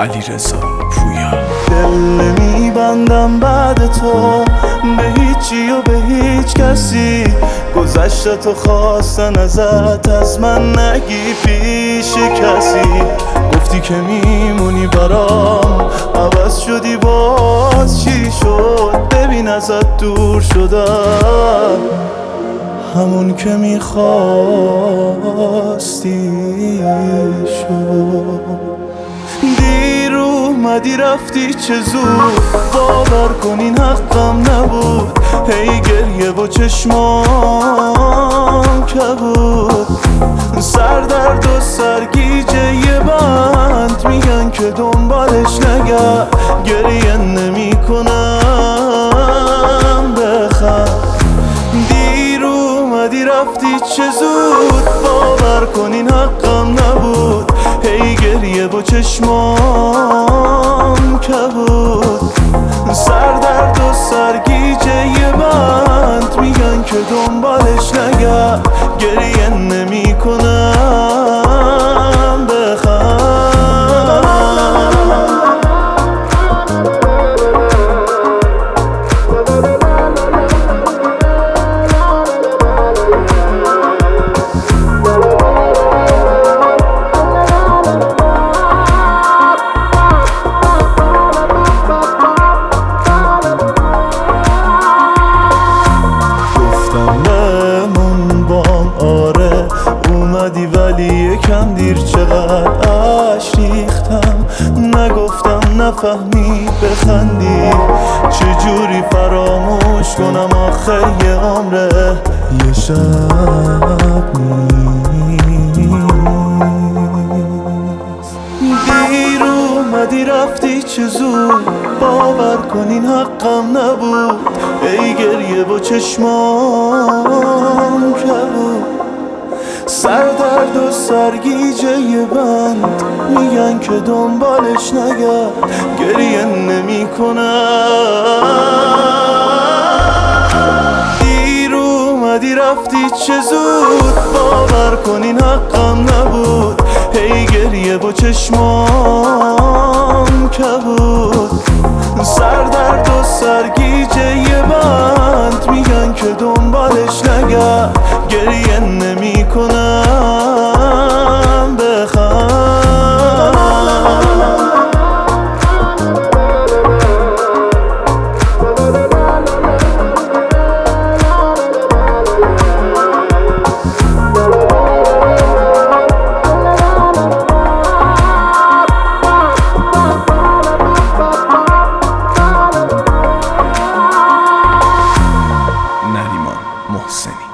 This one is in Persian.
علیرضا پویا. دل نمیبندم بعد تو به هیچی و به هیچ کسی، گذشته خواستن ازت از من نگی پیش کسی. گفتی که میمونی برام، عوض شدی باز چی شد؟ ببین ازت دور شدم، همون که میخواستی شد. دیر اومدی رفتی چه زود، باور کن این حقم نبود. هی گریه و چشمام کبود، سردرد و سرگیجه یه بند میگن که دنبالش نگرد. گریه نمی کنم بخند. دیر اومدی رفتی چه زود، باور کن این حقم نبود. هی گریه و چشمام کبود، سردرد و سرگیجه یه بند میگن که دنبالش نگرد. گریه نمی کنم بخند. اومدی ولی یکم دیر، چقدر عشق ریختم. نگفتم نفهمی بخندی، چجوری فراموش کنم آخه یه عمره یه شب نیست. دیر اومدی رفتی چه زود، باور کن این حقم نبود. ای گریه و چشمام کبود، سردرد و سرگیجه یه بند میگن که دنبالش نگرد. گریه نمی کنم. دیر اومدی رفتی چه زود، باور کن این حقم نبود. هی گریه و چشمام کبود، سردرد و سرگیجه یه بند میگن که دنبالش نگرد. گریه نمی کنم بخند. نریمان محسنی.